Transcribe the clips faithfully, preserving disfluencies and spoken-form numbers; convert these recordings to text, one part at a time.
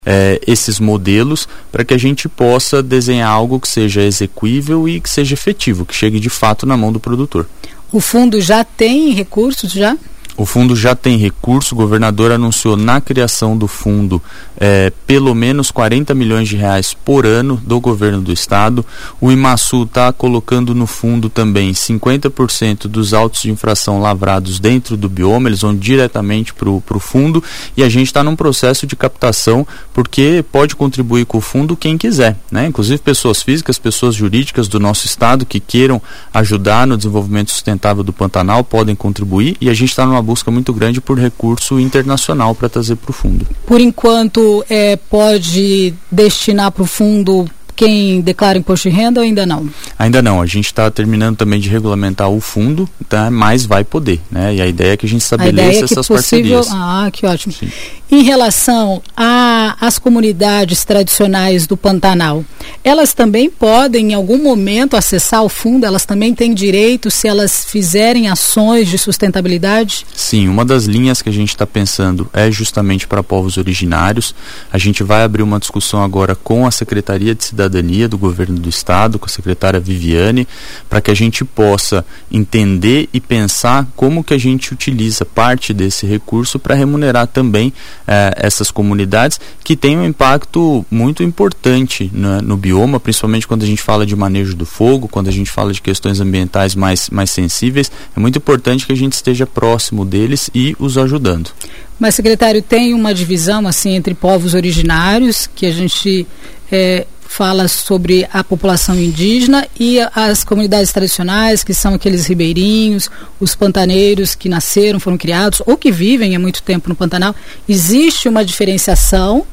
É, esses modelos para que a gente possa desenhar algo que seja execuível e que seja efetivo, que chegue de fato na mão do produtor. O fundo já tem recursos, já? O fundo já tem recurso, o governador anunciou na criação do fundo é, pelo menos quarenta milhões de reais por ano do governo do estado. O IMASU está colocando no fundo também cinquenta por cento dos autos de infração lavrados dentro do bioma, eles vão diretamente para o fundo, e a gente está num processo de captação, porque pode contribuir com o fundo quem quiser, né? Inclusive pessoas físicas, pessoas jurídicas do nosso estado que queiram ajudar no desenvolvimento sustentável do Pantanal podem contribuir, e a gente está numa busca muito grande por recurso internacional para trazer para o fundo. Por enquanto, é, pode destinar para o fundo quem declara imposto de renda ou ainda não? Ainda não, a gente está terminando também de regulamentar o fundo, tá? Mas vai poder, né? E a ideia é que a gente estabeleça essas possível... parcerias. Ah, que ótimo. Sim. Em relação às comunidades tradicionais do Pantanal, elas também podem em algum momento acessar o fundo? Elas também têm direito se elas fizerem ações de sustentabilidade? Sim, uma das linhas que a gente está pensando é justamente para povos originários. A gente vai abrir uma discussão agora com a Secretaria de Cidadania do Governo do Estado, com a secretária Viviane, para que a gente possa entender e pensar como que a gente utiliza parte desse recurso para remunerar também eh, essas comunidades que têm um impacto muito importante, né, no bioma, principalmente quando a gente fala de manejo do fogo, quando a gente fala de questões ambientais mais, mais sensíveis. É muito importante que a gente esteja próximo deles e os ajudando. Mas, secretário, tem uma divisão assim entre povos originários, que a gente é, fala sobre a população indígena, e as comunidades tradicionais, que são aqueles ribeirinhos, os pantaneiros que nasceram, foram criados ou que vivem há muito tempo no Pantanal. Existe uma diferenciação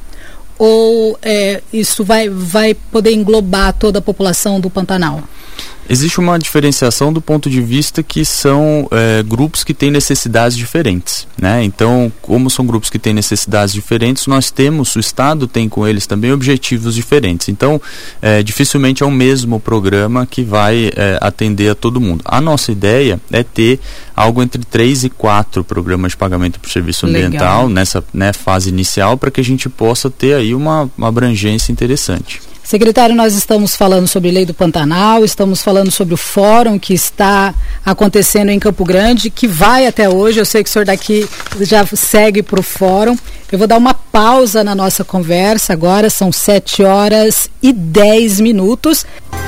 ou é, isso vai, vai poder englobar toda a população do Pantanal? Existe uma diferenciação do ponto de vista que são é, grupos que têm necessidades diferentes, né? Então, como são grupos que têm necessidades diferentes, nós temos, o Estado tem com eles também objetivos diferentes. Então, é, dificilmente é o mesmo programa que vai é, atender a todo mundo. A nossa ideia é ter algo entre três e quatro programas de pagamento por serviço ambiental nessa, né, fase inicial, para que a gente possa ter aí uma, uma abrangência interessante. Secretário, nós estamos falando sobre Lei do Pantanal, estamos falando sobre o fórum que está acontecendo em Campo Grande, que vai até hoje. Eu sei que o senhor daqui já segue para o fórum. Eu vou dar uma pausa na nossa conversa agora, são sete horas e dez minutos.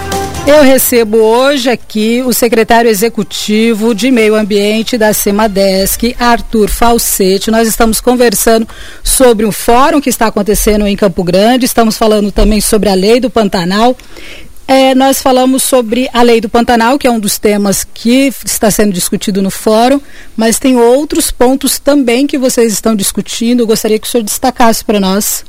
Eu recebo hoje aqui o secretário executivo de Meio Ambiente da Semadesc, Arthur Falsetti. Nós estamos conversando sobre um fórum que está acontecendo em Campo Grande, estamos falando também sobre a Lei do Pantanal. É, nós falamos sobre a Lei do Pantanal, que é um dos temas que está sendo discutido no fórum, mas tem outros pontos também que vocês estão discutindo. Eu gostaria que o senhor destacasse para nós.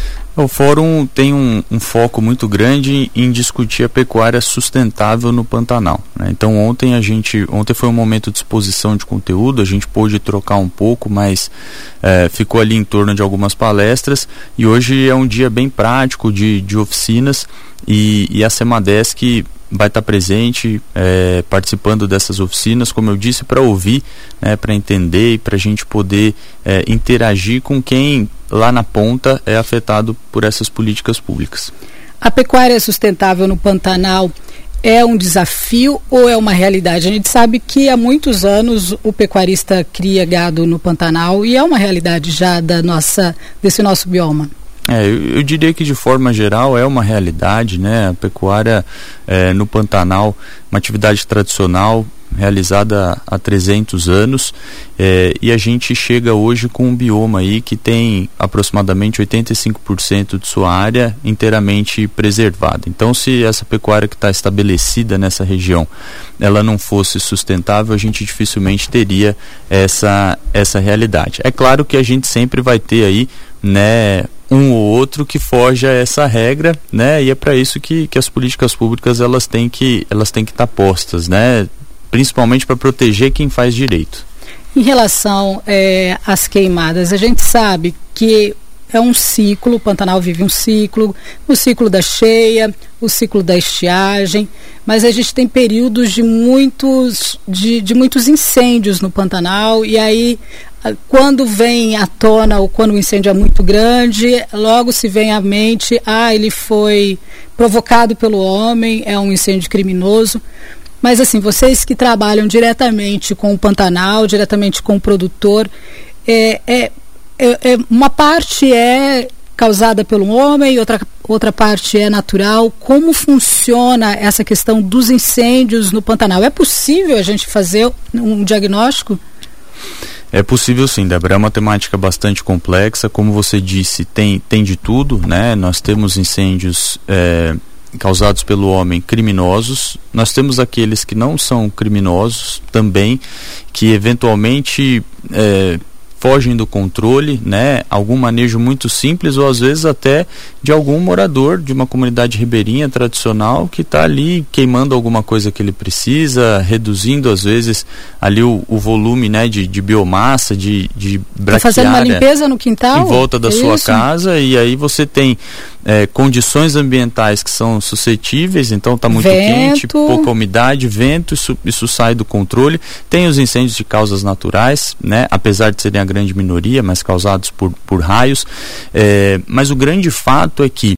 O fórum tem um, um foco muito grande em discutir a pecuária sustentável no Pantanal, né? Então ontem a gente, ontem foi um momento de exposição de conteúdo, a gente pôde trocar um pouco, mas é, ficou ali em torno de algumas palestras, e hoje é um dia bem prático de, de oficinas, e, e a Semadesc vai estar presente, é, participando dessas oficinas, como eu disse, para ouvir, né, para entender e para a gente poder é, interagir com quem lá na ponta é afetado por essas políticas públicas. A pecuária sustentável no Pantanal é um desafio ou é uma realidade? A gente sabe que há muitos anos o pecuarista cria gado no Pantanal e é uma realidade já da nossa, desse nosso bioma. É, eu, eu diria que de forma geral é uma realidade, né? A pecuária é, no Pantanal, uma atividade tradicional realizada há trezentos anos, é, e a gente chega hoje com um bioma aí que tem aproximadamente oitenta e cinco por cento de sua área inteiramente preservada. Então, se essa pecuária que está estabelecida nessa região, ela não fosse sustentável, a gente dificilmente teria essa, essa realidade. É claro que a gente sempre vai ter aí, né, um ou outro que foge a essa regra, né, e é para isso que, que as políticas públicas elas têm que elas têm que estar postas, né, principalmente para proteger quem faz direito. Em relação é, às queimadas, a gente sabe que é um ciclo, o Pantanal vive um ciclo, o ciclo da cheia, o ciclo da estiagem, mas a gente tem períodos de muitos, de, de muitos incêndios no Pantanal, e aí quando vem à tona ou quando o incêndio é muito grande, logo se vem à mente, ah, ele foi provocado pelo homem, é um incêndio criminoso. Mas assim, vocês que trabalham diretamente com o Pantanal, diretamente com o produtor, é, é, é, é, uma parte é causada pelo homem, outra, outra parte é natural. Como funciona essa questão dos incêndios no Pantanal? É possível a gente fazer um diagnóstico? É possível sim, Débora, é uma temática bastante complexa, como você disse, tem, tem de tudo, né? Nós temos incêndios é, causados pelo homem criminosos, nós temos aqueles que não são criminosos também, que eventualmente é, fogem do controle, né? Algum manejo muito simples ou às vezes até de algum morador de uma comunidade ribeirinha tradicional que está ali queimando alguma coisa que ele precisa, reduzindo às vezes ali o, o volume, né, de, de biomassa, de, de braquiária. Tá fazendo uma limpeza no quintal? Em volta da é sua isso? casa, e aí você tem é, condições ambientais que são suscetíveis, então está muito vento. quente, pouca umidade, vento, isso, isso sai do controle. Tem os incêndios de causas naturais, né, apesar de serem a grande minoria, mas causados por, por raios. É, mas o grande fato é que